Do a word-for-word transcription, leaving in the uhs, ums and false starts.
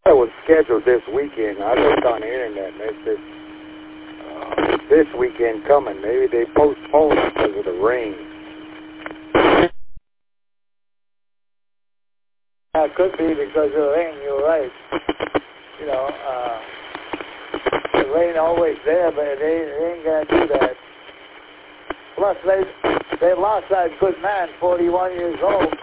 It was scheduled this weekend. I looked on the internet and it said uh, this weekend coming. Maybe they postponed it because of the rain. Yeah, it could be because of the rain. You're right. You know, uh, the rain always there, but they, they ain't gonna do that. Plus, they they lost that good man, forty-one years old.